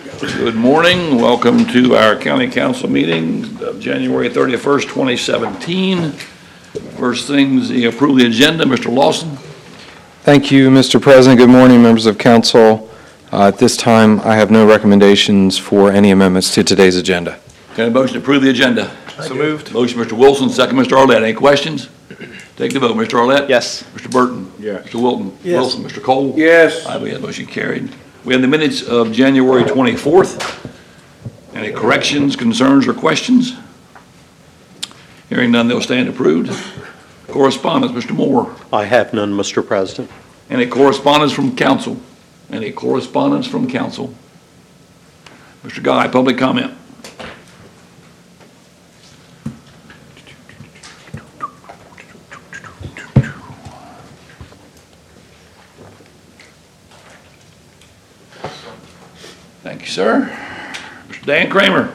Good morning. Welcome to our County Council meeting of January 31st, 2017. First things, the approval of the agenda. Mr. Lawson. Thank you, Mr. President. Good morning, members of council. At this time, I have no recommendations for any amendments to today's agenda. Can I motion to approve the agenda? So moved. Motion, Mr. Wilson. Second, Mr. Arlett. Any questions? Take the vote. Mr. Arlett? Yes. Mr. Burton? Yes. Mr. Wilton? Yes. Wilson? Mr. Cole? Yes. I vote motion carried. We have the minutes of January 24th. Any corrections, concerns, or questions? Hearing none, they'll stand approved. Correspondence, Mr. Moore. I have none, Mr. President. Any correspondence from council? Any correspondence from council? Mr. Guy, public comment. Thank you, sir. Mr. Dan Kramer.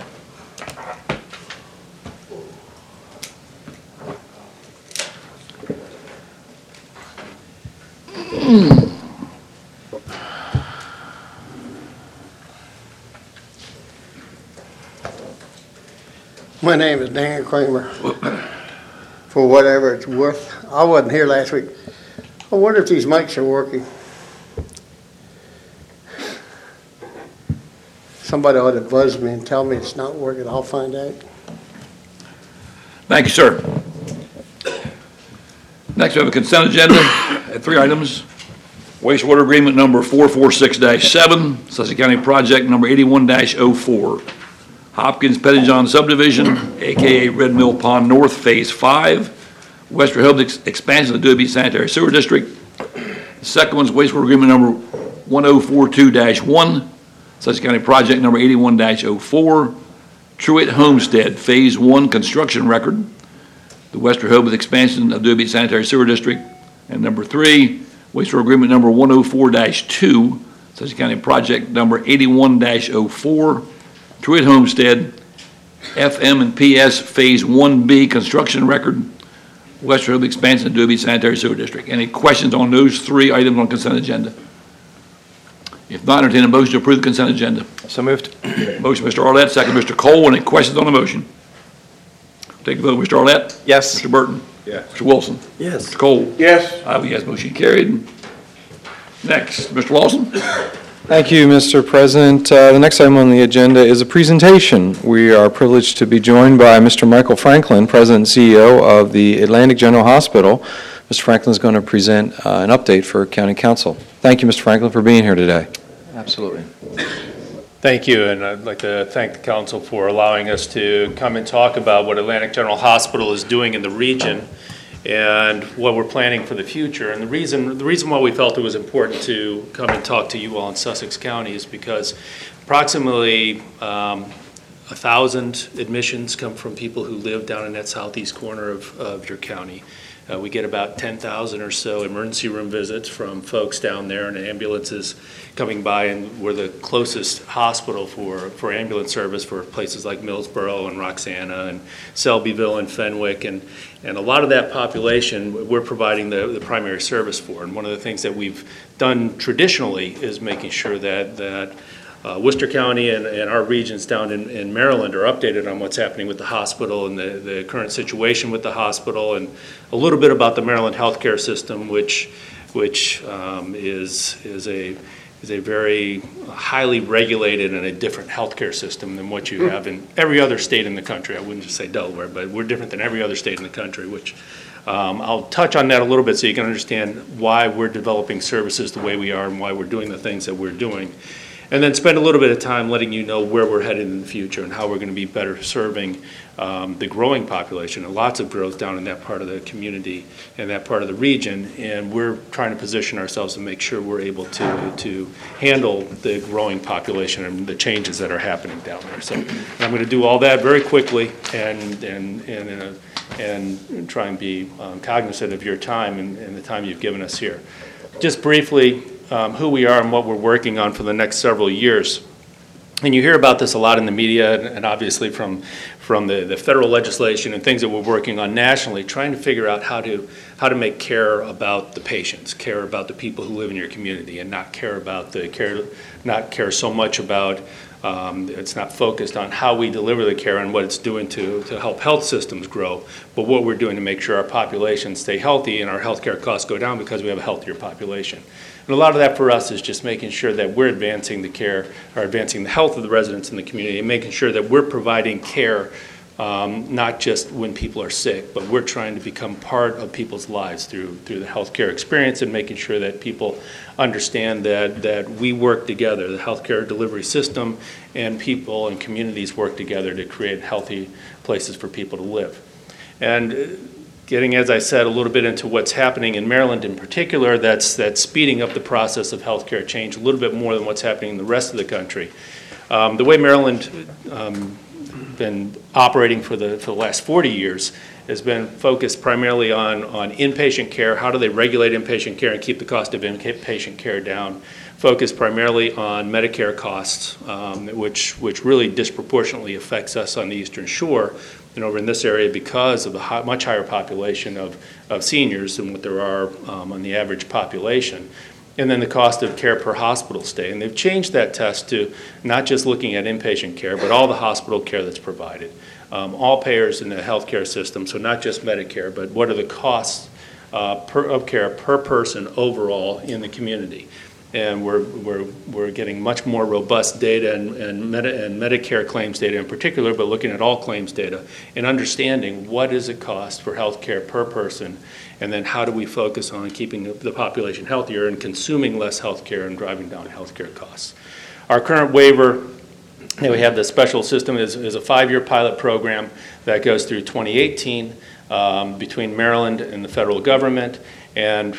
My name is Dan Kramer. For whatever it's worth, I wasn't here last week. I wonder if these mics are working. Somebody ought to buzz me and tell me it's not working. I'll find out. Thank you, sir. Next, we have a consent agenda at 3 items. Wastewater agreement number 446-7, Sussex County project number 81-04. Hopkins Pettijohn subdivision, aka Red Mill Pond North Phase 5, West Rehoboth expansion of the Dewey Beach Sanitary Sewer District. The second one is wastewater agreement number 1042-1, Sussex County project number 81-04, Truett Homestead Phase 1 construction record, the West Rehoboth expansion of Dewey Beach Sanitary Sewer District. And number 3, wastewater agreement number 104-2, Sussex County project number 81-04, Truett Homestead, FM and PS Phase 1B construction record, West Rehoboth expansion of Dewey Beach Sanitary Sewer District. Any questions on those 3 items on consent agenda? If not, entertain a motion to approve the consent agenda. So moved. Motion, Mr. Arlett, second, Mr. Cole. Any questions on the motion? Take the vote, Mr. Arlett. Yes. Mr. Burton. Yes. Mr. Wilson. Yes. Mr. Cole. Yes. I vote yes, motion carried. Next, Mr. Lawson. Thank you, Mr. President. The next item on the agenda is a presentation. We are privileged to be joined by Mr. Michael Franklin, President and CEO of the Atlantic General Hospital. Mr. Franklin is going to present an update for County Council. Thank you, Mr. Franklin, for being here today. Absolutely. Thank you, and I'd like to thank the council for allowing us to come and talk about what Atlantic General Hospital is doing in the region and what we're planning for the future. And the reason why we felt it was important to come and talk to you all in Sussex County is because approximately 1,000 admissions come from people who live down in that southeast corner of your county. We get about 10,000 or so emergency room visits from folks down there and ambulances coming by, and we're the closest hospital for ambulance service for places like Millsboro and Roxana and Selbyville and Fenwick, and a lot of that population we're providing the primary service for. And one of the things that we've done traditionally is making sure that Worcester County and our regions down in Maryland are updated on what's happening with the hospital and the current situation with the hospital, and a little bit about the Maryland healthcare system, which is a very highly regulated and a different healthcare system than what you have in every other state in the country. I wouldn't just say Delaware, but we're different than every other state in the country, which I'll touch on that a little bit so you can understand why we're developing services the way we are and why we're doing the things that we're doing. And then spend a little bit of time letting you know where we're headed in the future and how we're going to be better serving the growing population, and lots of growth down in that part of the community and that part of the region. And we're trying to position ourselves to make sure we're able to handle the growing population and the changes that are happening down there. So I'm going to do all that very quickly and try and be cognizant of your time and the time you've given us here. Just briefly, who we are and what we're working on for the next several years. And you hear about this a lot in the media and obviously from the federal legislation and things that we're working on nationally, trying to figure out how to make care about the patients, care about the people who live in your community, and not care so much about It's not focused on how we deliver the care and what it's doing to help health systems grow, but what we're doing to make sure our populations stay healthy and our healthcare costs go down because we have a healthier population. And a lot of that for us is just making sure that we're advancing the care, or advancing the health of the residents in the community, and making sure that we're providing care not just when people are sick, but we're trying to become part of people's lives through the healthcare experience, and making sure that people understand that we work together, the healthcare delivery system and people and communities work together to create healthy places for people to live. And getting, as I said, a little bit into what's happening in Maryland in particular, that's speeding up the process of healthcare change a little bit more than what's happening in the rest of the country. The way Maryland been operating for the last 40 years has been focused primarily on inpatient care. How do they regulate inpatient care and keep the cost of inpatient care down? Focused primarily on Medicare costs, which really disproportionately affects us on the Eastern Shore and over in this area because of the much higher population of seniors than what there are on the average population. And then the cost of care per hospital stay. And they've changed that test to not just looking at inpatient care, but all the hospital care that's provided. All payers in the healthcare system, so not just Medicare, but what are the costs of care per person overall in the community. And we're getting much more robust data and Medicare claims data in particular, but looking at all claims data and understanding what does it cost for health care per person, and then how do we focus on keeping the population healthier and consuming less health care and driving down health care costs. Our current waiver that we have, the special system, is a 5-year pilot program that goes through 2018 between Maryland and the federal government. And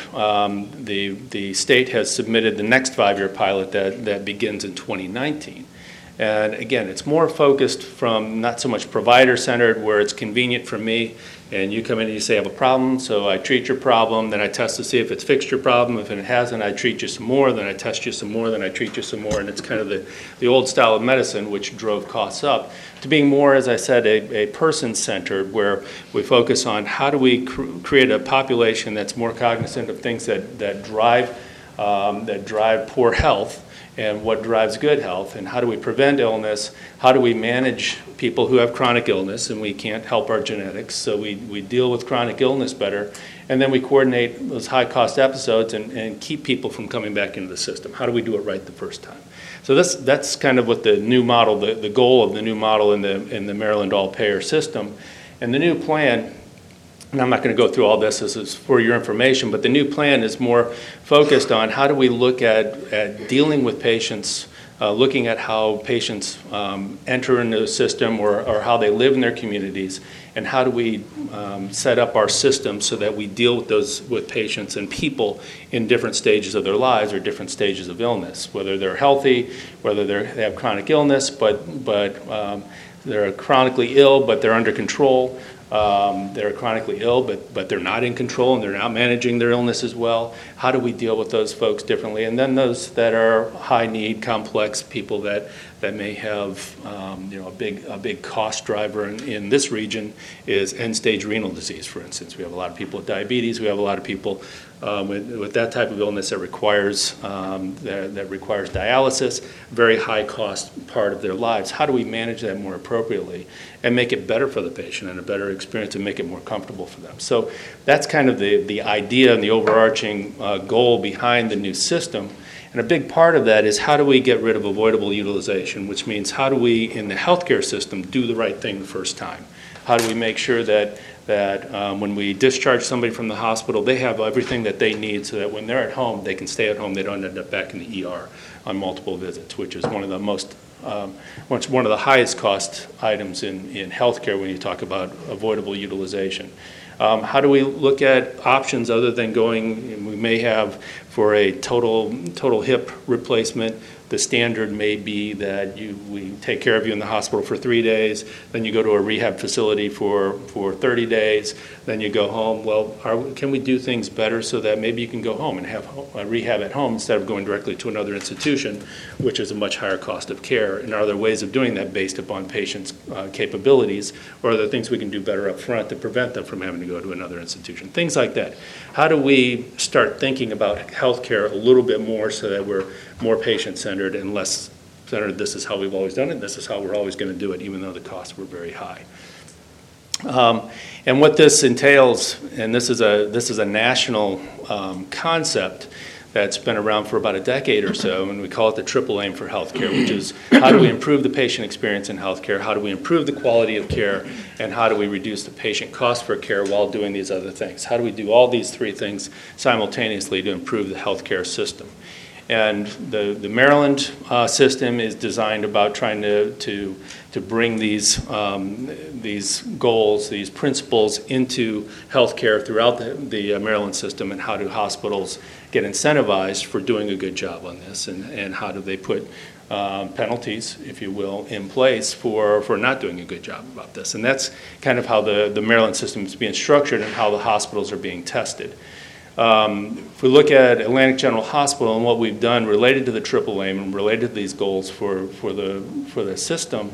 the state has submitted the next 5-year pilot that begins in 2019. And again, it's more focused from not so much provider-centered, where it's convenient for me, and you come in and you say, I have a problem, so I treat your problem, then I test to see if it's fixed your problem. If it hasn't, I treat you some more, then I test you some more, then I treat you some more, and it's kind of the old style of medicine, which drove costs up, to being more, as I said, a person-centered, where we focus on how do we create a population that's more cognizant of things that drive poor health, and what drives good health, and how do we prevent illness, how do we manage people who have chronic illness, and we can't help our genetics, so we deal with chronic illness better, and then we coordinate those high-cost episodes and keep people from coming back into the system. How do we do it right the first time? So that's kind of what the new model, the goal of the new model in the Maryland all-payer system. And the new plan, and I'm not going to go through all this, this is for your information, but the new plan is more focused on how do we look at dealing with patients, looking at how patients enter into the system or how they live in their communities, and how do we set up our system so that we deal with patients and people in different stages of their lives or different stages of illness, whether they're healthy, whether they have chronic illness, but they're chronically ill, but they're under control. They're chronically ill, but they're not in control and they're not managing their illness as well. How do we deal with those folks differently? And then those that are high need, complex people that may have a big cost driver in this region is end-stage renal disease, for instance. We have a lot of people with diabetes. We have a lot of people with that type of illness that requires dialysis, very high cost part of their lives. How do we manage that more appropriately and make it better for the patient and a better experience and make it more comfortable for them? So that's kind of the idea and the overarching goal behind the new system. And a big part of that is how do we get rid of avoidable utilization, which means how do we, in the healthcare system, do the right thing the first time? How do we make sure that when we discharge somebody from the hospital, they have everything that they need so that when they're at home, they can stay at home, they don't end up back in the ER on multiple visits, which is one of the highest cost items in healthcare when you talk about avoidable utilization. How do we look at options other than going, we may have for a total hip replacement, the standard may be that we take care of you in the hospital for 3 days, then you go to a rehab facility for 30 days, then you go home. Well, can we do things better so that maybe you can go home and have a rehab at home instead of going directly to another institution, which is a much higher cost of care? And are there ways of doing that based upon patients' capabilities, or are there things we can do better up front to prevent them from having to go to another institution? Things like that. How do we start thinking about healthcare a little bit more so that we're more patient-centered and less center, this is how we've always done it, and this is how we're always going to do it, even though the costs were very high. And what this entails, and this is a national concept that's been around for about a decade or so, and we call it the triple aim for healthcare, which is how do we improve the patient experience in healthcare, how do we improve the quality of care, and how do we reduce the patient cost for care while doing these other things? How do we do all these three things simultaneously to improve the healthcare system? And the Maryland system is designed about trying to bring these goals, these principles into healthcare throughout the Maryland system, and how do hospitals get incentivized for doing a good job on this, and how do they put penalties, if you will, in place for not doing a good job about this. And that's kind of how the Maryland system is being structured and how the hospitals are being tested. If we look at Atlantic General Hospital and what we've done related to the triple aim and related to these goals for the system,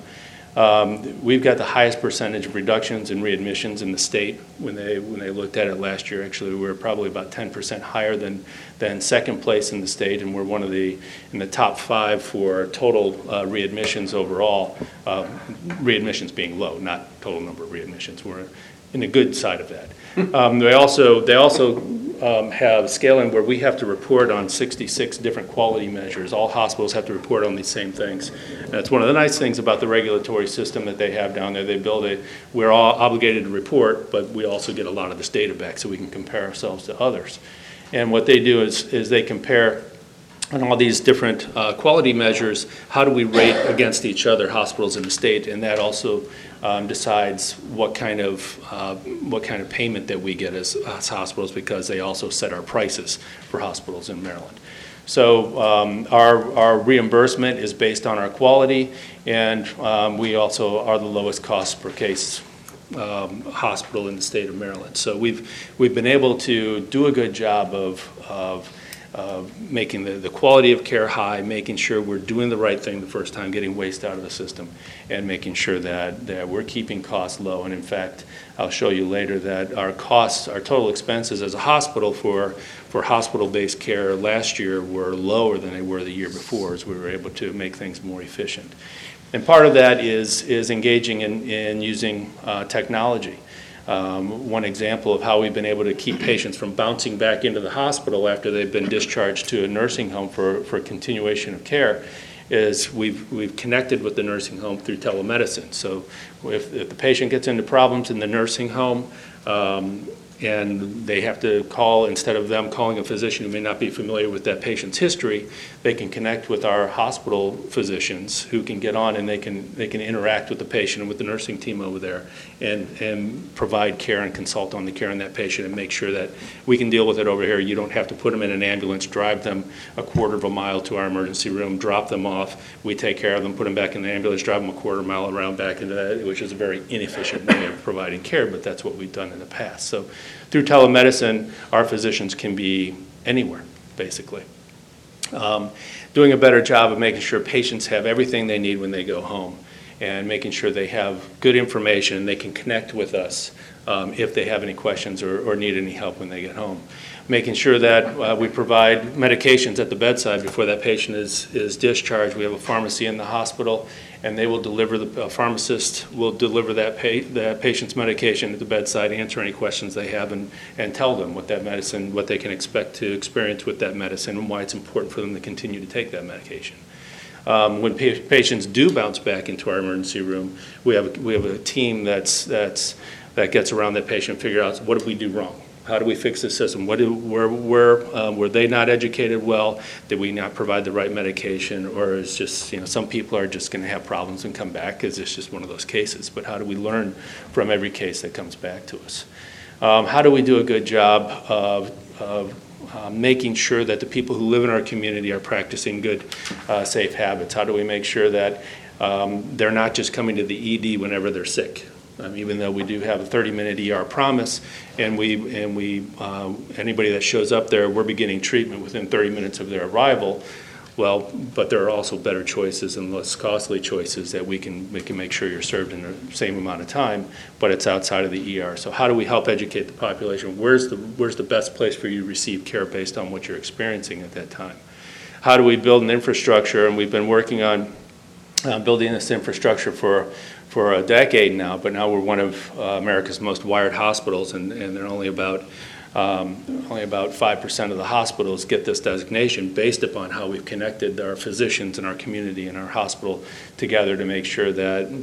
we've got the highest percentage of reductions in readmissions in the state. When they looked at it last year, actually, we were probably about 10% higher than second place in the state, and we're one of in the top 5 for total readmissions overall. Readmissions being low, not total number of readmissions. We're in the good side of that. They also have scaling where we have to report on 66 different quality measures. All hospitals have to report on these same things. And that's one of the nice things about the regulatory system that they have down there. We're all obligated to report, but we also get a lot of this data back so we can compare ourselves to others. And what they do is they compare on all these different quality measures, how do we rate against each other, hospitals in the state, and that also decides what kind of payment that we get as hospitals, because they also set our prices for hospitals in Maryland. So our reimbursement is based on our quality, and we also are the lowest cost per case hospital in the state of Maryland. So we've been able to do a good job of making the quality of care high, making sure we're doing the right thing the first time, getting waste out of the system, and making sure that we're keeping costs low. And in fact, I'll show you later that our costs, our total expenses as a hospital for hospital-based care last year were lower than they were the year before, as we were able to make things more efficient. And part of that is engaging in using technology. One example of how we've been able to keep patients from bouncing back into the hospital after they've been discharged to a nursing home for continuation of care is we've connected with the nursing home through telemedicine. So if the patient gets into problems in the nursing home, and they have to call, instead of them calling a physician who may not be familiar with that patient's history, they can connect with our hospital physicians who can get on, and they can interact with the patient and with the nursing team over there and provide care and consult on the care in that patient and make sure that we can deal with it over here. You don't have to put them in an ambulance, drive them a quarter of a mile to our emergency room, drop them off. We take care of them, put them back in the ambulance, drive them a quarter mile around back into that, which is a very inefficient way of providing care, but that's what we've done in the past. So through telemedicine, our physicians can be anywhere, basically. Doing a better job of making sure patients have everything they need when they go home, and making sure they have good information and they can connect with us if they have any questions or need any help when they get home. Making sure that we provide medications at the bedside before that patient is discharged. We have a pharmacy in the hospital, and they will deliver, the pharmacist will deliver that patient's medication at the bedside, answer any questions they have, and tell them what that medicine, what they can expect to experience with that medicine, and why it's important for them to continue to take that medication. When patients do bounce back into our emergency room, we have a team that gets around that patient and figure out what did we do wrong. How do we fix the system? Were they not educated well? Did we not provide the right medication? Or is just, some people are just going to have problems and come back because it's just one of those cases. But how do we learn from every case that comes back to us? How do we do a good job of making sure that the people who live in our community are practicing good, safe habits? How do we make sure that they're not just coming to the ED whenever they're sick? Even though we do have a 30-minute ER promise, and anybody that shows up there, we're beginning treatment within 30 minutes of their arrival. Well, but there are also better choices and less costly choices that we can make sure you're served in the same amount of time, but it's outside of the ER. So how do we help educate the population? Where's the best place for you to receive care based on what you're experiencing at that time? How do we build an infrastructure? And we've been working on building this infrastructure for a decade now, but now we're one of America's most wired hospitals, and there are only about 5% of the hospitals get this designation based upon how we've connected our physicians and our community and our hospital together to make sure that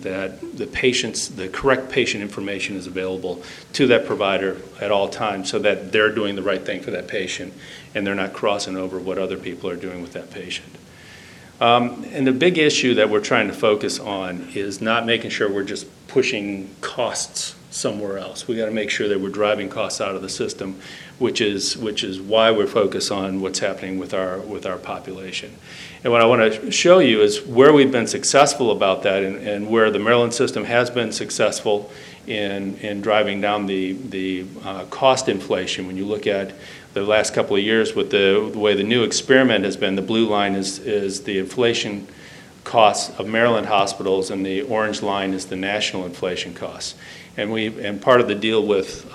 the correct patient information is available to that provider at all times so that they're doing the right thing for that patient and they're not crossing over what other people are doing with that patient. And the big issue that we're trying to focus on is not making sure we're just pushing costs somewhere else. We got to make sure that we're driving costs out of the system, which is why we're focused on what's happening with our population. And what I want to show you is where we've been successful about that, and where the Maryland system has been successful in driving down the cost inflation. When you look at the last couple of years with the way the new experiment has been, the blue line is the inflation costs of Maryland hospitals, and the orange line is the national inflation costs. And part of the deal with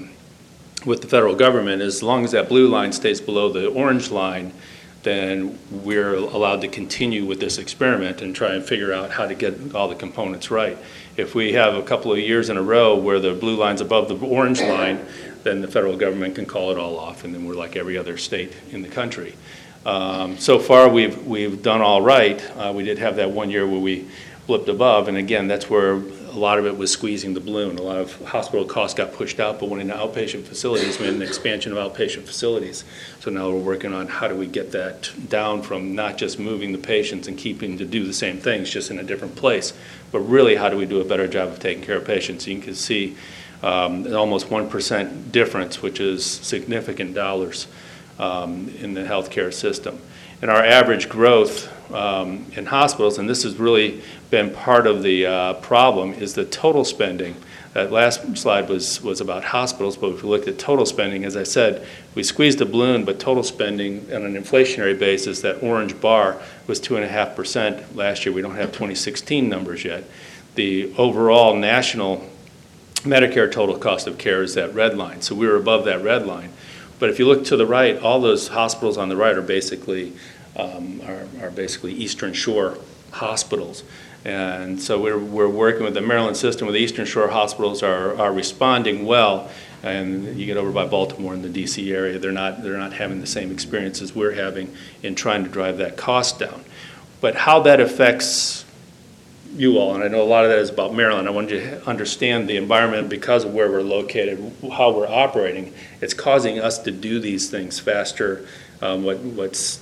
the federal government is, as long as that blue line stays below the orange line, then we're allowed to continue with this experiment and try and figure out how to get all the components right. If we have a couple of years in a row where the blue line's above the orange line, then the federal government can call it all off, and then we're like every other state in the country. So far, we've done all right. We did have that 1 year where we blipped above, and again, that's where a lot of it was squeezing the balloon. A lot of hospital costs got pushed out, but went into outpatient facilities, made an expansion of outpatient facilities. So now we're working on how do we get that down from not just moving the patients and keeping to do the same things, just in a different place, but really how do we do a better job of taking care of patients. You can see almost 1% difference, which is significant dollars in the healthcare system. And our average growth in hospitals, and this has really been part of the problem, is the total spending. That last slide was about hospitals, but if we looked at total spending, as I said, we squeezed the balloon, but total spending on an inflationary basis, that orange bar was 2.5% last year. We don't have 2016 numbers yet. The overall national Medicare total cost of care is that red line, so we were above that red line. But if you look to the right, all those hospitals on the right are basically Eastern Shore hospitals. And so we're working with the Maryland system, where the Eastern Shore hospitals are responding well. And you get over by Baltimore and the DC area, they're not having the same experiences we're having in trying to drive that cost down. But how that affects you all, and I know a lot of that is about Maryland. I want you to understand the environment because of where we're located, how we're operating. It's causing us to do these things faster. What's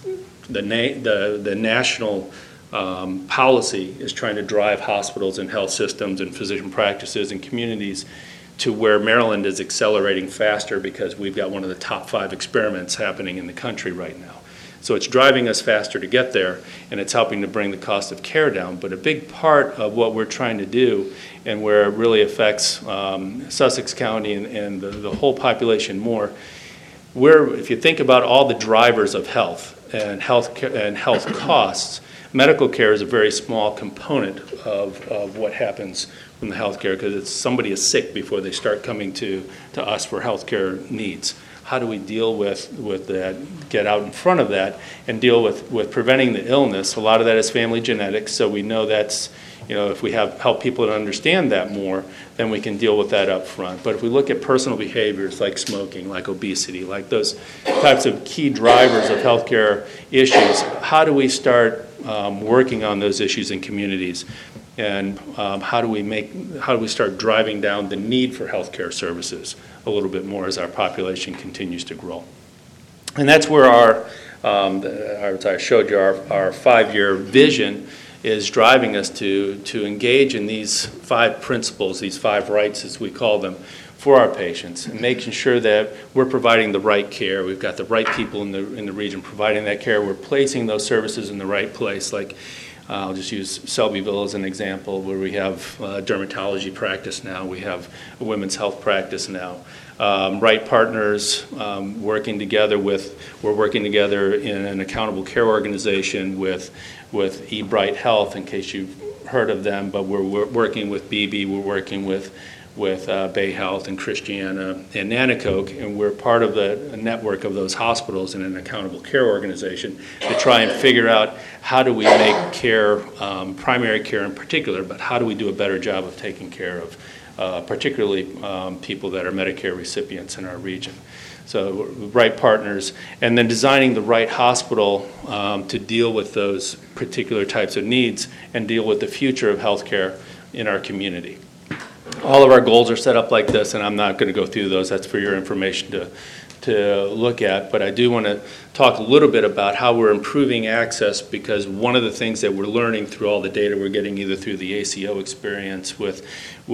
the national policy is trying to drive hospitals and health systems and physician practices and communities to where Maryland is accelerating faster because we've got one of the top 5 experiments happening in the country right now. So it's driving us faster to get there, and it's helping to bring the cost of care down. But a big part of what we're trying to do, and where it really affects Sussex County and the whole population more, if you think about all the drivers of health and health costs, medical care is a very small component of what happens from the health care, because somebody is sick before they start coming to us for health care needs. How do we deal with that, get out in front of that, and deal with preventing the illness? A lot of that is family genetics, so we know that's, if we help people to understand that more, then we can deal with that up front. But if we look at personal behaviors like smoking, like obesity, like those types of key drivers of healthcare issues, how do we start working on those issues in communities? And how do we start driving down the need for healthcare services a little bit more as our population continues to grow? And that's where as I showed you, our 5-year vision is driving us to engage in these 5 principles, these 5 rights as we call them, for our patients, and making sure that we're providing the right care. We've got the right people in the region providing that care. We're placing those services in the right place. Like I'll just use Selbyville as an example, where we have a dermatology practice now. We have a women's health practice now. Right partners working together we're working together in an accountable care organization with eBright Health, in case you've heard of them, but we're working with BB, we're working with Bay Health and Christiana and Nanacoke, and we're part of the network of those hospitals and an accountable care organization to try and figure out how do we make care, primary care in particular, but how do we do a better job of taking care of particularly people that are Medicare recipients in our region. So right partners, and then designing the right hospital to deal with those particular types of needs and deal with the future of healthcare in our community. All of our goals are set up like this, and I'm not going to go through those. That's for your information to look at. But I do want to talk a little bit about how we're improving access, because one of the things that we're learning through all the data we're getting either through the ACO experience with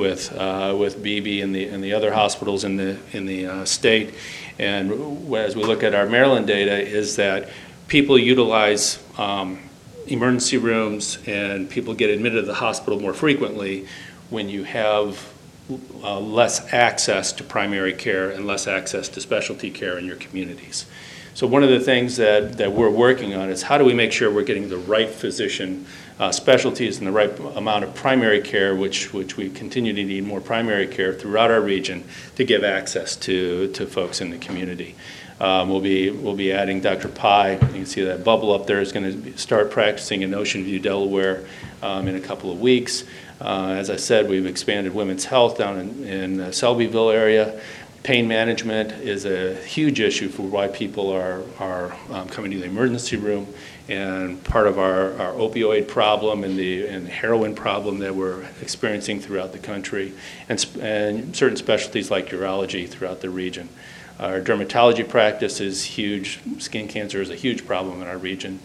BB and the other hospitals in the state, and as we look at our Maryland data, is that people utilize emergency rooms and people get admitted to the hospital more frequently when you have less access to primary care and less access to specialty care in your communities. So one of the things that we're working on is how do we make sure we're getting the right physician specialties and the right amount of primary care, which we continue to need more primary care throughout our region to give access to folks in the community. We'll be adding Dr. Pai. You can see that bubble up there is going to start practicing in Ocean View, Delaware in a couple of weeks. As I said, we've expanded women's health down in Selbyville area. Pain management is a huge issue for why people are coming to the emergency room, and part of our opioid problem and the heroin problem that we're experiencing throughout the country, and certain specialties like urology throughout the region. Our dermatology practice is huge. Skin cancer is a huge problem in our region,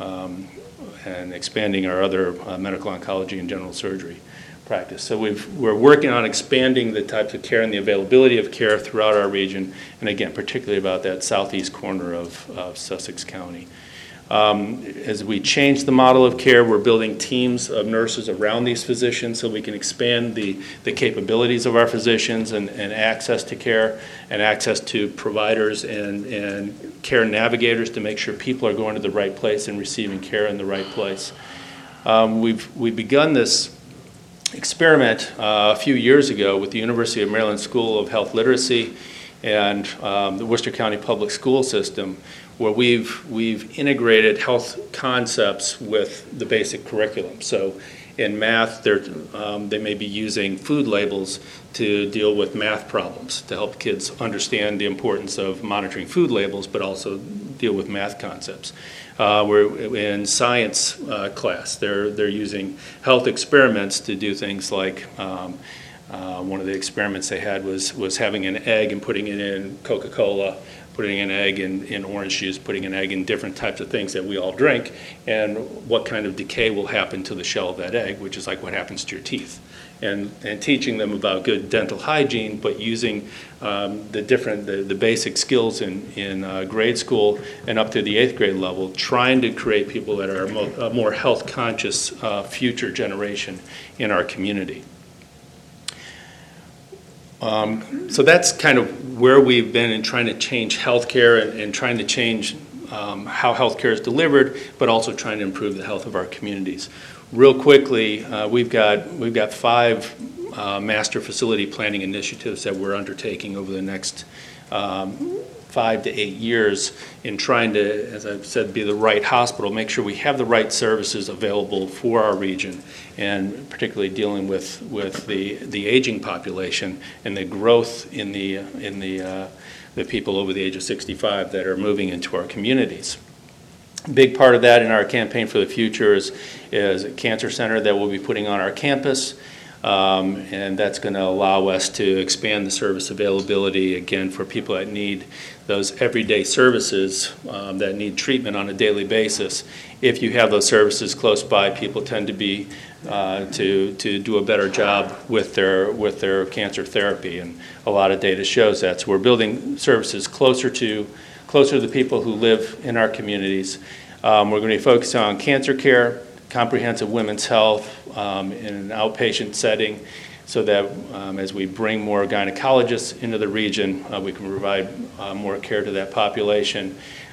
and expanding our other medical oncology and general surgery practice. So we're working on expanding the types of care and the availability of care throughout our region, and again, particularly about that southeast corner of Sussex County. As we change the model of care, we're building teams of nurses around these physicians so we can expand the capabilities of our physicians and access to care and access to providers and care navigators to make sure people are going to the right place and receiving care in the right place. We've begun this experiment a few years ago with the University of Maryland School of Health Literacy and the Worcester County Public School System, where we've integrated health concepts with the basic curriculum. So in math, they may be using food labels to deal with math problems, to help kids understand the importance of monitoring food labels, but also deal with math concepts. We're in science class. They're using health experiments to do things like one of the experiments they had was having an egg and putting it in Coca-Cola, putting an egg in orange juice, putting an egg in different types of things that we all drink, and what kind of decay will happen to the shell of that egg, which is like what happens to your teeth. And teaching them about good dental hygiene, but using the basic skills in grade school and up to the 8th grade level, trying to create people that are a more health conscious future generation in our community. So that's kind of where we've been in trying to change healthcare and trying to change how healthcare is delivered, but also trying to improve the health of our communities. Real quickly, we've got 5 master facility planning initiatives that we're undertaking over the next 5 to 8 years in trying to, as I've said, be the right hospital, make sure we have the right services available for our region, and particularly dealing with the aging population and the growth in the people over the age of 65 that are moving into our communities. A big part of that in our campaign for the future is a cancer center that we'll be putting on our campus. And that's going to allow us to expand the service availability, again, for people that need those everyday services that need treatment on a daily basis. If you have those services close by, people tend to be to do a better job with their cancer therapy, and a lot of data shows that. So we're building services closer to the people who live in our communities. We're going to be focusing on cancer care, comprehensive women's health in an outpatient setting, so that as we bring more gynecologists into the region, we can provide more care to that population.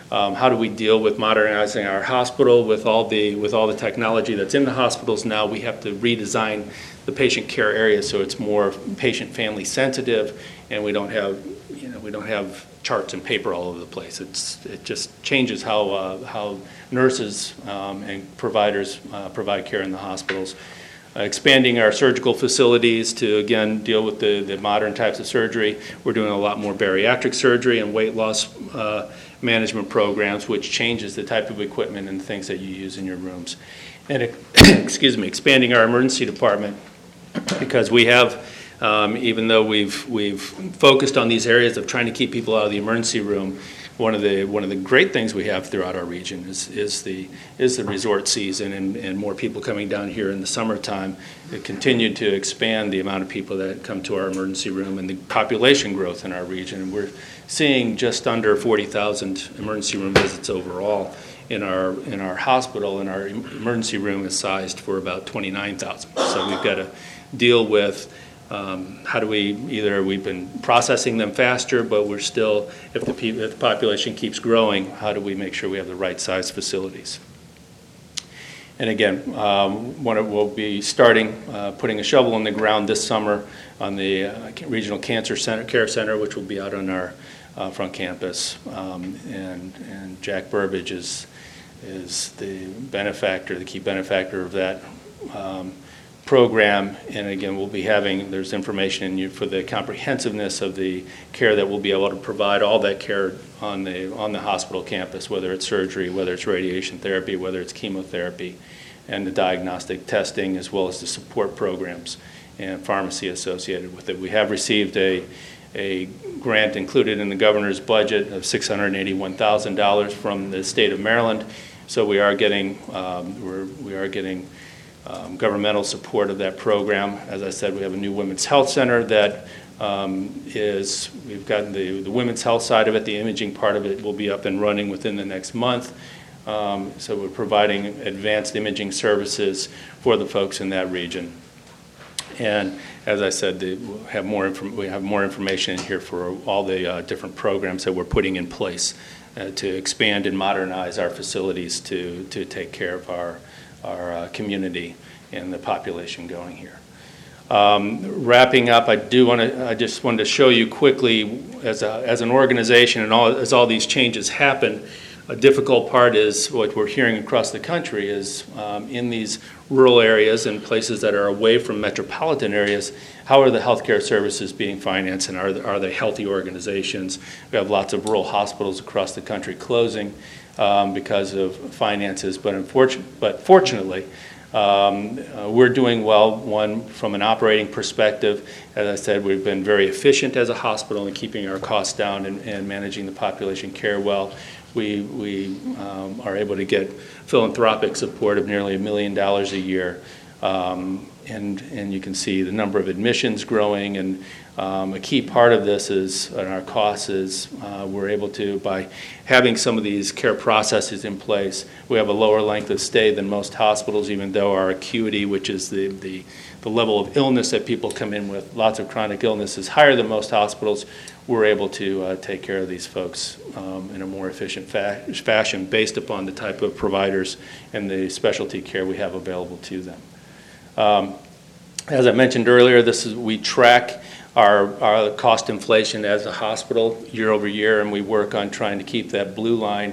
How do we deal with modernizing our hospital with all the technology that's in the hospitals now? We have to redesign the patient care area so it's more patient family sensitive, and we don't have charts and paper all over the place. It just changes how nurses and providers provide care in the hospitals. Expanding our surgical facilities to, again, deal with the modern types of surgery. We're doing a lot more bariatric surgery and weight loss management programs, which changes the type of equipment and things that you use in your rooms. And, expanding our emergency department, because we have, even though we've focused on these areas of trying to keep people out of the emergency room, one of the great things we have throughout our region is the resort season and more people coming down here in the summertime. It continued to expand the amount of people that come to our emergency room and the population growth in our region. And we're seeing just under 40,000 emergency room visits overall in our hospital, and our emergency room is sized for about 29,000. So we've got to deal with how do we've been processing them faster, but we're still, if the population keeps growing, how do we make sure we have the right size facilities? And again, we'll be starting putting a shovel in the ground this summer on the Regional Cancer Care Center, which will be out on our front campus. And Jack Burbidge is the benefactor, the key benefactor of that program. And again, we'll be having, there's information in you for the comprehensiveness of the care that we'll be able to provide, all that care on the hospital campus, whether it's surgery, whether it's radiation therapy, whether it's chemotherapy, and the diagnostic testing, as well as the support programs and pharmacy associated with it. We have received a grant included in the governor's budget of $681,000 from the state of Maryland. So we are getting governmental support of that program. As I said, we have a new women's health center that we've gotten the women's health side of it, the imaging part of it will be up and running within the next month. So we're providing advanced imaging services for the folks in that region. And as I said, we have more information in here for all the different programs that we're putting in place to expand and modernize our facilities to take care of our community and the population going here. Wrapping up, I just wanted to show you quickly, as an organization, and as all these changes happen, a difficult part is what we're hearing across the country is in these rural areas and places that are away from metropolitan areas, how are the healthcare services being financed, and are they healthy organizations? We have lots of rural hospitals across the country closing because of finances, but fortunately, we're doing well. One, from an operating perspective, as I said, we've been very efficient as a hospital in keeping our costs down and managing the population care well. We are able to get philanthropic support of nearly $1 million a year, and you can see the number of admissions growing. And a key part of this is, and our costs is, we're able to, by having some of these care processes in place, we have a lower length of stay than most hospitals, even though our acuity, which is the level of illness that people come in with, lots of chronic illness, is higher than most hospitals. We're able to take care of these folks in a more efficient fashion based upon the type of providers and the specialty care we have available to them. As I mentioned earlier, we track our cost inflation as a hospital year over year, and we work on trying to keep that blue line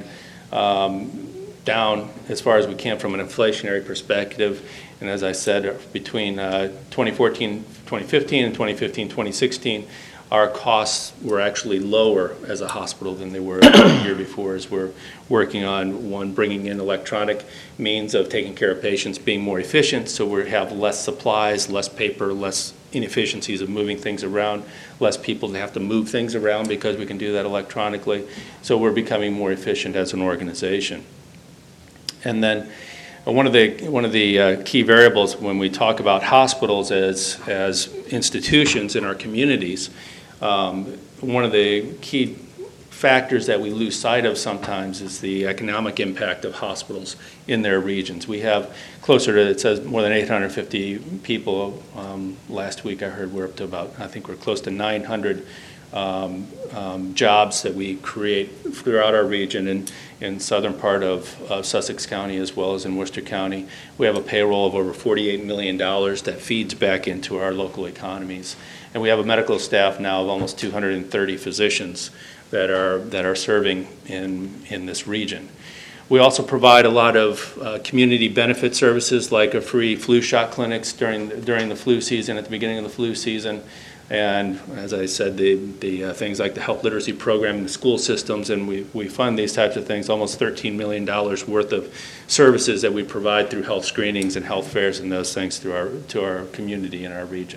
down as far as we can from an inflationary perspective. And as I said, between 2015 and 2016, our costs were actually lower as a hospital than they were the year before, as we're working on, one, bringing in electronic means of taking care of patients, being more efficient, so we have less supplies, less paper, less inefficiencies of moving things around, less people to have to move things around because we can do that electronically. So we're becoming more efficient as an organization. And then one of the key variables when we talk about hospitals as institutions in our communities, one of the key factors that we lose sight of sometimes is the economic impact of hospitals in their regions. We have closer to, it says more than 850 people. Last week I heard we're up to about, I think we're close to 900 jobs that we create throughout our region and in southern part of Sussex County as well as in Worcester County. We have a payroll of over $48 million that feeds back into our local economies. And we have a medical staff now of almost 230 physicians that are serving in this region. We also provide a lot of community benefit services like a free flu shot clinics during the flu season, at the beginning of the flu season. And as I said, the things like the health literacy program in the school systems, and we fund these types of things, almost $13 million worth of services that we provide through health screenings and health fairs and those things to our community in our region.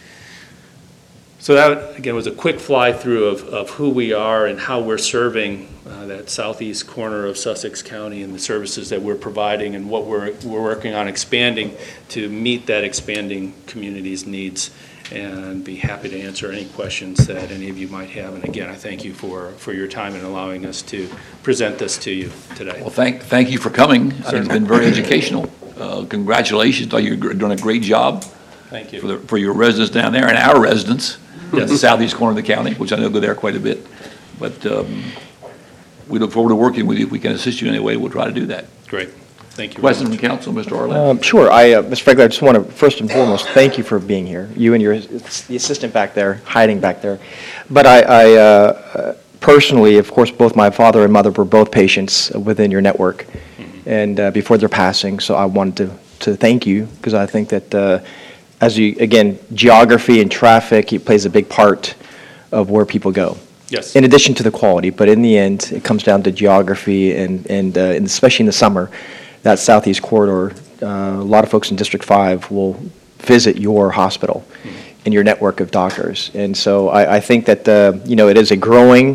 So that, again, was a quick fly-through of who we are and how we're serving that southeast corner of Sussex County and the services that we're providing and what we're working on expanding to meet that expanding community's needs, and be happy to answer any questions that any of you might have. And again, I thank you for your time and allowing us to present this to you today. Well, thank you for coming. I think it's been very educational. Congratulations. You're doing a great job. Thank you. For your residents down there and our residents. Yes. The southeast corner of the county, which I know go there quite a bit. But we look forward to working with you. If we can assist you in any way, we'll try to do that. Great. Thank you. Questions from council, Mr. Arlen? Sure. Mr. Franklin, I just want to first and foremost thank you for being here. You and the assistant back there, hiding back there. But I personally, of course, both my father and mother were both patients within your network, and before their passing. So I wanted to thank you, because I think that again, geography and traffic, it plays a big part of where people go. Yes. In addition to the quality, but in the end, it comes down to geography, and especially in the summer, that southeast corridor, a lot of folks in District 5 will visit your hospital and your network of doctors. And so I think that, it is a growing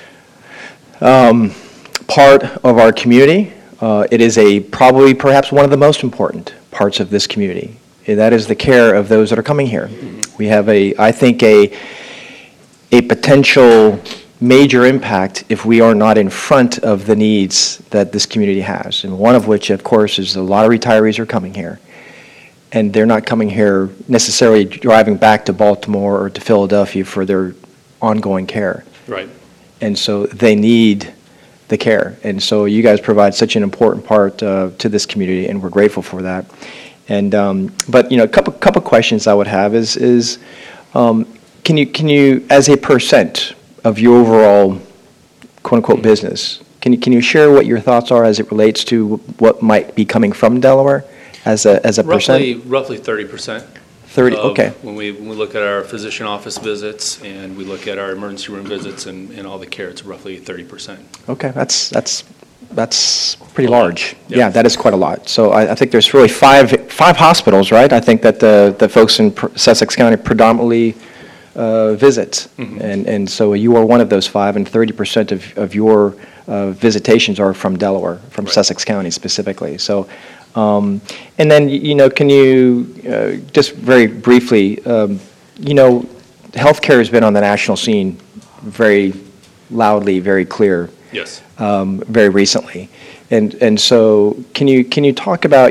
part of our community. It is probably perhaps one of the most important parts of this community. And that is the care of those that are coming here. We have I think a potential major impact if we are not in front of the needs that this community has. And one of which, of course, is a lot of retirees are coming here. And they're not coming here necessarily driving back to Baltimore or to Philadelphia for their ongoing care. Right. And so they need the care. And so you guys provide such an important part to this community, and we're grateful for that. And but a couple questions I would have is can you as a percent of your overall quote unquote business, can you share what your thoughts are as it relates to what might be coming from Delaware as a percent? Roughly 30%. 30. Okay. When we look at our physician office visits and we look at our emergency room visits and all the care, it's roughly 30%. Okay, that's pretty large. Yeah. Yeah, that is quite a lot. So I think there's really five hospitals, right? I think that the folks in Sussex County predominantly visit. And so you are one of those 5, and 30% of your visitations are from Delaware, from Right. Sussex County specifically. So, and then, can you, just very briefly, healthcare has been on the national scene very loudly, very clear. Yes. Very recently. And so can you talk about,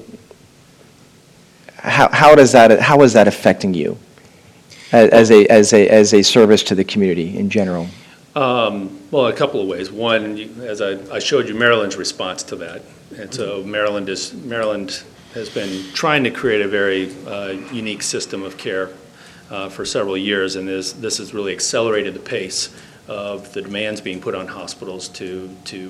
how is that affecting you as a service to the community in general? Well, a couple of ways. One, as I showed you Maryland's response to that. And so Maryland has been trying to create a very unique system of care for several years, and this has really accelerated the pace of the demands being put on hospitals to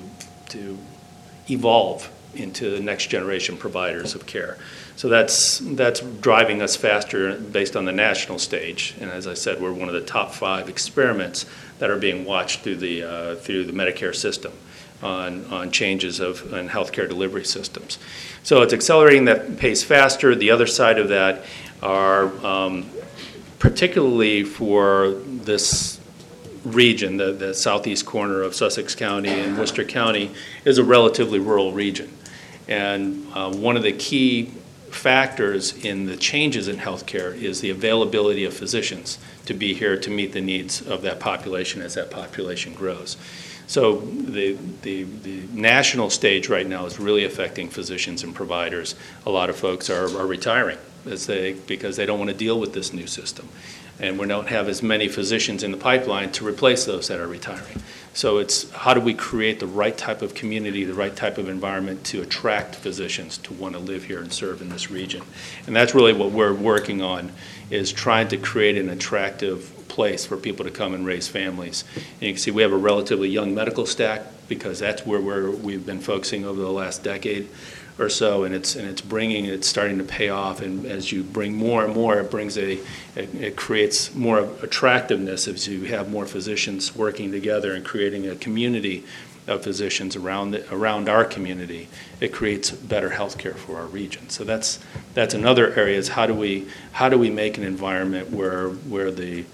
evolve into the next generation providers of care. So that's driving us faster based on the national stage. And as I said, we're one of the top 5 experiments that are being watched through the Medicare system on changes in healthcare delivery systems. So it's accelerating that pace faster. The other side of that are particularly for this region, the southeast corner of Sussex County and Worcester County, is a relatively rural region. And one of the key factors in the changes in healthcare is the availability of physicians to be here to meet the needs of that population as that population grows. So the national stage right now is really affecting physicians and providers. A lot of folks are retiring because they don't want to deal with this new system. And we don't have as many physicians in the pipeline to replace those that are retiring. So it's how do we create the right type of community, the right type of environment to attract physicians to want to live here and serve in this region. And that's really what we're working on, is trying to create an attractive place for people to come and raise families. And you can see we have a relatively young medical staff because that's where we've been focusing over the last decade or so, and it's starting to pay off. And as you bring more and more, it creates more attractiveness as you have more physicians working together and creating a community of physicians around our community. It creates better health care for our region. So that's another area, is how do we make an environment where the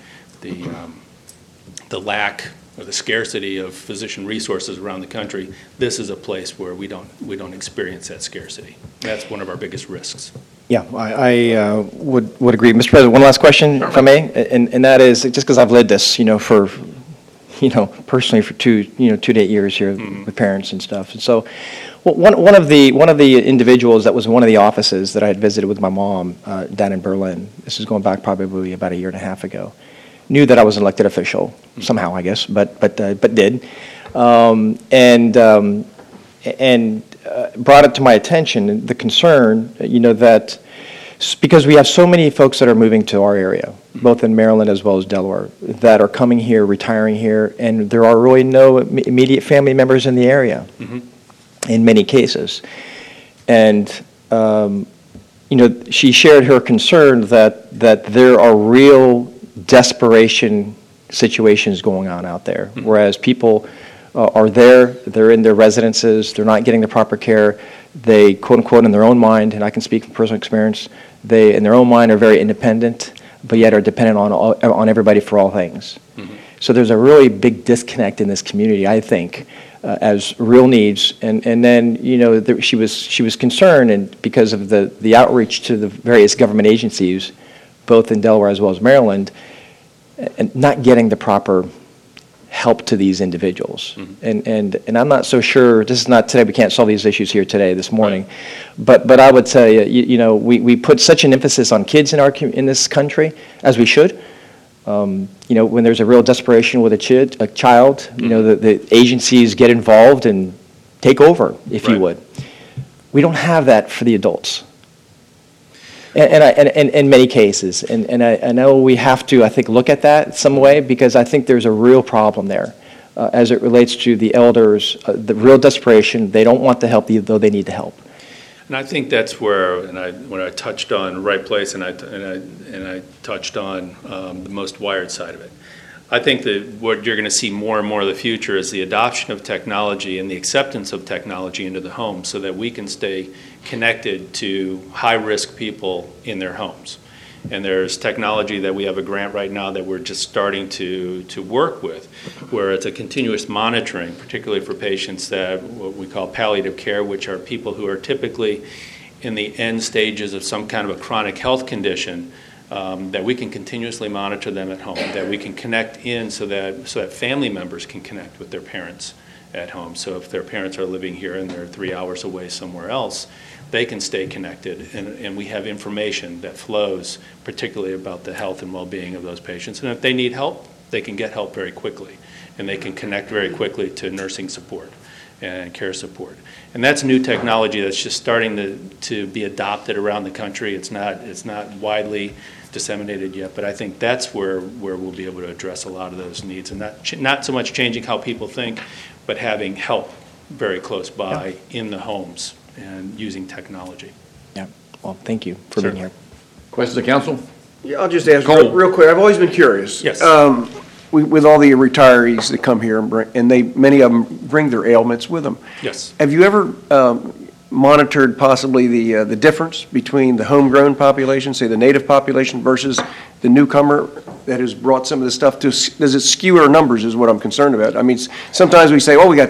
lack or the scarcity of physician resources around the country, this is a place where we don't experience that scarcity. That's one of our biggest risks. Yeah, I would agree. Mr. President, one last question, if I may, and that is, just because I've led this, for personally for 2 to 8 years here with parents and stuff. And so one of the individuals that was in one of the offices that I had visited with my mom down in Berlin, this is going back probably about a year and a half ago, knew that I was an elected official somehow, I guess, but did, and brought it to my attention, the concern, that because we have so many folks that are moving to our area, both in Maryland as well as Delaware, that are coming here, retiring here, and there are really no immediate family members in the area, in many cases. And she shared her concern that there are real desperation situations going on out there, whereas people are there, they're in their residences, they're not getting the proper care, they, quote unquote, in their own mind, and I can speak from personal experience, they, in their own mind, are very independent, but yet are dependent on everybody for all things. So there's a really big disconnect in this community, I think, as real needs. And then, she was concerned, and because of the outreach to the various government agencies, both in Delaware as well as Maryland, and not getting the proper help to these individuals. And I'm not so sure, this is not today, we can't solve these issues here today, this morning, but I would tell you, we put such an emphasis on kids in this country, as we should. When there's a real desperation with a child, the agencies get involved and take over, if you would. We don't have that for the adults. And in many cases, and I know we have to, I think, look at that some way, because I think there's a real problem there as it relates to the elders, the real desperation. They don't want the help, though they need the help. And I think that's where, when I touched on the right place, and I touched on the most wired side of it. I think that what you're going to see more and more of the future is the adoption of technology and the acceptance of technology into the home, so that we can stay connected to high-risk people in their homes. And there's technology that we have a grant right now that we're just starting to work with, where it's a continuous monitoring, particularly for patients that what we call palliative care, which are people who are typically in the end stages of some kind of a chronic health condition, that we can continuously monitor them at home, that we can connect in so that family members can connect with their parents at home. So if their parents are living here and they're 3 hours away somewhere else, they can stay connected, and we have information that flows particularly about the health and well-being of those patients. And if they need help, they can get help very quickly, and they can connect very quickly to nursing support and care support. And that's new technology that's just starting to be adopted around the country. It's not widely disseminated yet, but I think that's where we'll be able to address a lot of those needs, and not so much changing how people think, but having help very close by in the homes and using technology. Yeah. Well, thank you for being here. Questions of council? Yeah, I'll just ask Cole. real quick. I've always been curious. Yes. With all the retirees that come here and many of them bring their ailments with them. Yes. Have you ever monitored possibly the difference between the homegrown population, say the native population, versus the newcomer that has brought some of this stuff to? Does it skew our numbers? Is what I'm concerned about. I mean, sometimes we say, we got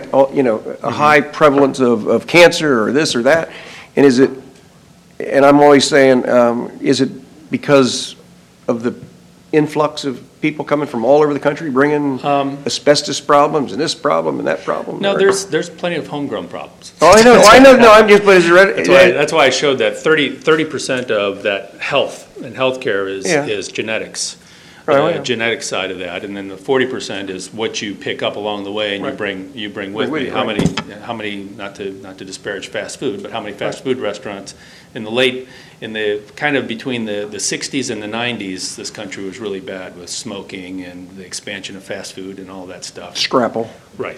a high prevalence of cancer or this or that, and is it? And I'm always saying, is it because of the influx of people coming from all over the country bringing asbestos problems and this problem and that problem? No, Or- there's plenty of homegrown problems. Oh, I know, no, I'm just, but is it? That's why I showed that 30% of that health and healthcare Yeah. is genetics. Right, oh, yeah. Genetic side of that, and then the 40% is what you pick up along the way and Right. you bring with with you. you, How right. many, not to disparage fast food, but how many fast food restaurants in the kind of between the 60s and the 90s, this country was really bad with smoking and the expansion of fast food and all that stuff. Scrapple. Right.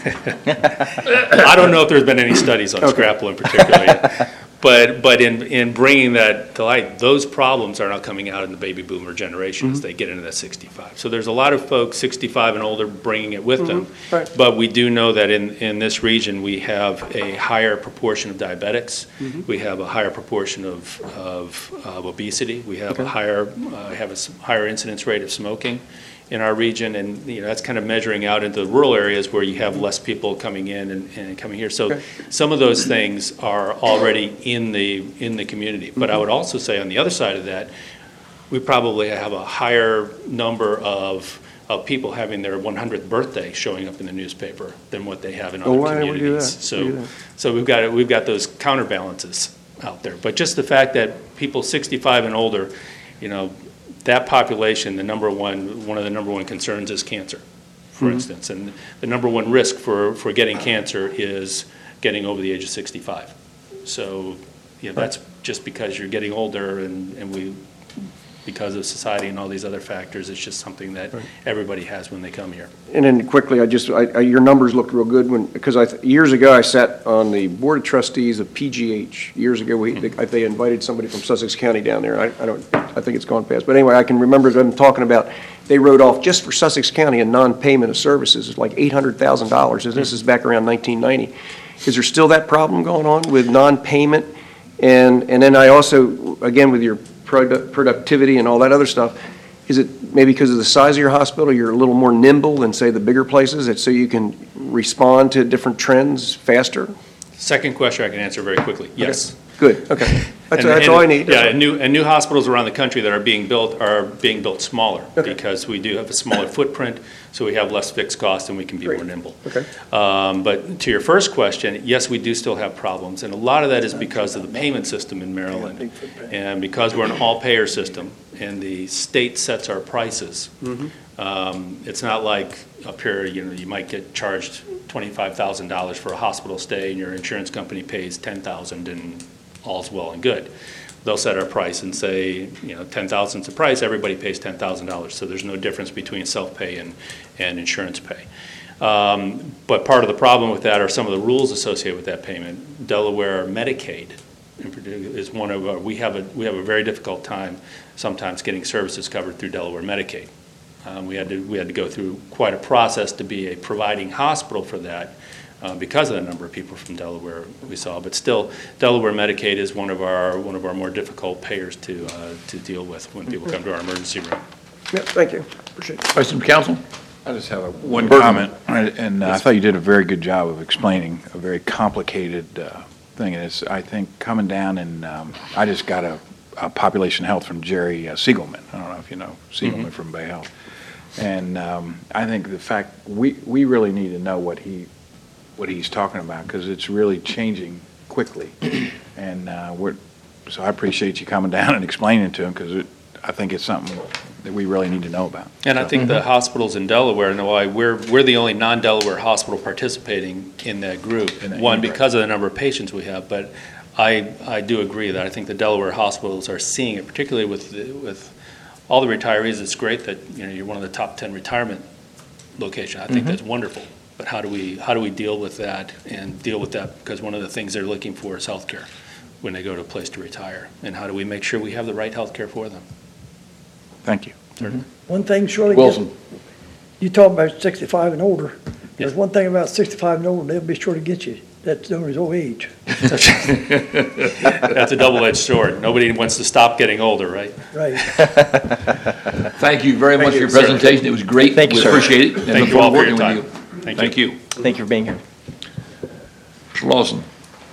I don't know if there's been any studies on scrapple in particular yet. But in bringing that to light, those problems are now coming out in the baby boomer generation as they get into that 65. So there's a lot of folks 65 and older bringing it with them. Right. But we do know that in this region, we have a higher proportion of diabetics. We have a higher proportion of obesity. We have a higher incidence rate of smoking in our region, and that's kind of measuring out into the rural areas where you have less people coming in and coming here. So some of those things are already in the community. But I would also say on the other side of that, we probably have a higher number of people having their 100th birthday showing up in the newspaper than what they have in other why would we do communities. that? We do that. So we've got those counterbalances out there. But just the fact that people 65 and older, that population, one of the number one concerns is cancer, for instance. And the number one risk for getting cancer is getting over the age of 65. So, that's just because you're getting older and because of society and all these other factors, it's just something that everybody has when they come here. And then quickly, your numbers looked real good because years ago, I sat on the Board of Trustees of PGH. Years ago, they invited somebody from Sussex County down there. I think it's gone past. But anyway, I can remember them talking about, they wrote off just for Sussex County a non-payment of services. It's like $800,000. And this is back around 1990. Is there still that problem going on with non-payment? And then I also, again, with your productivity and all that other stuff, is it maybe because of the size of your hospital, you're a little more nimble than, say, the bigger places, so you can respond to different trends faster? Second question I can answer very quickly. Yes. Good, okay. That's And all I need. Yeah, and new hospitals around the country that are being built smaller because we do have a smaller footprint, so we have less fixed costs and we can be more nimble. Okay. But to your first question, yes, we do still have problems, and a lot of that is because of the payment system in Maryland, and because we're an all-payer system and the state sets our prices. It's not like up here, you might get charged $25,000 for a hospital stay and your insurance company pays $10,000 and all's well and good. They'll set our price and say, $10,000 is the price, everybody pays $10,000. So there's no difference between self-pay and insurance pay. But part of the problem with that are some of the rules associated with that payment. Delaware Medicaid in particular is one of our, we have a very difficult time sometimes getting services covered through Delaware Medicaid. We had to go through quite a process to be a providing hospital for that. Because of the number of people from Delaware we saw, but still, Delaware Medicaid is one of our more difficult payers to deal with when people come to our emergency room. Yeah, thank you, appreciate it. Question from council? I just have one comment, and I thought you did a very good job of explaining a very complicated thing. And it's, I think, coming down, and I just got a population health from Jerry Siegelman. I don't know if you know Siegelman from Bay Health. And I think the fact, we really need to know what he's talking about, because it's really changing quickly. And so I appreciate you coming down and explaining it to him, because I think it's something that we really need to know about. And I think the hospitals in Delaware, and why we're the only non-Delaware hospital participating in that group. One, because of the number of patients we have, but I do agree that I think the Delaware hospitals are seeing it, particularly with all the retirees. It's great that you're one of the top 10 retirement locations. I think that's wonderful. But how do we deal with that because one of the things they're looking for is health care when they go to a place to retire, and how do we make sure we have the right health care for them? Thank you. Certainly. One thing surely Wilson. you talk about 65 and older. There's one thing about 65 and older, they'll be sure to get you. That's his old age. That's a double-edged sword. Nobody wants to stop getting older, right? Right. Thank you very much for your presentation. It was great. Thank you, We sir. appreciate it. and Thank look you all forward for your to working time. with you. Thank you. Thank you for being here. Mr. Lawson.